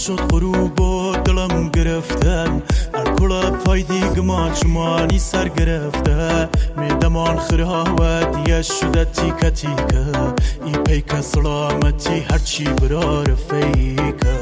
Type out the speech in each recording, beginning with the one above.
شد غروب و دلم گرفته ارکل پای دیگمان چمانی سر گرفته میدمان خرها دیگه شده تیکه تیکه ای پیک سلامتی هرچی برا رفیکه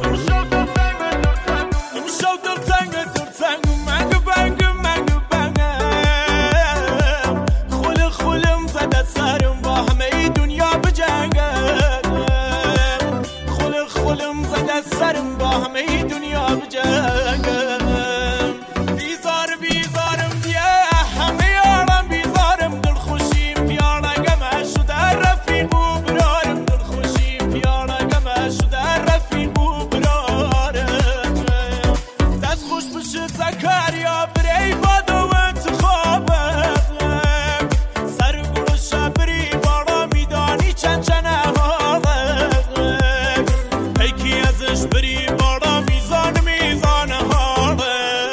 سرم با همه دنیا بجنگم بیزار بیزارم دیه همه عالم بیزارم دل خوشیم پیاله گمه شده رفیق و برارم دل خوشیم پیاله گمه شده رفیق و برارم دست خوش بشد زکریا بری باد و انتخابم سر گلوش بری بالا میدانی چند چنه بری بالا میزان میزان حاله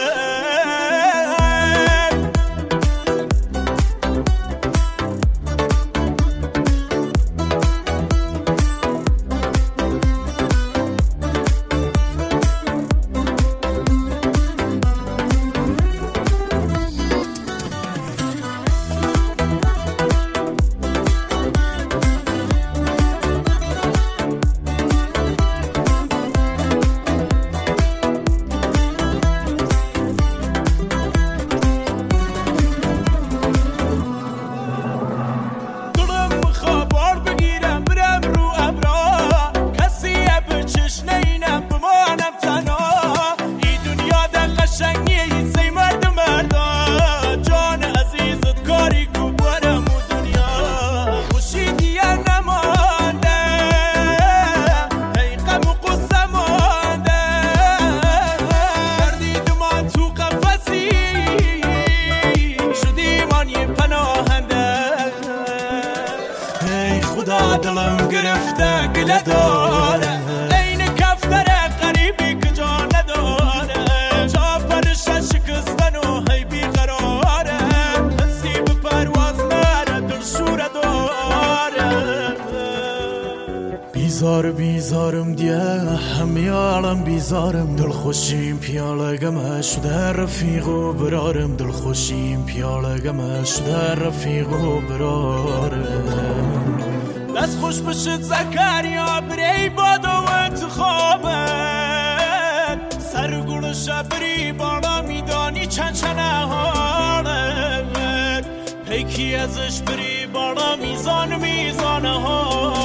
دلم گرفته گله داره این کفتره قریبی که جا نداره جا پرش شکستن و هی بیقراره نصیب پرواز نره دل شوره داره بیزار بیزارم دیه همه عالم بیزارم دل خوشیم پیاله گمه شده رفیق و برارم دل خوشیم پیاله گمه شده رفیق و برارم دست خوش بشد زکریا بری باد و انتخابه سر گلوش بری بالا میدانی چند چنه حاله پیکی ازش بری بالا میزان میزان حاله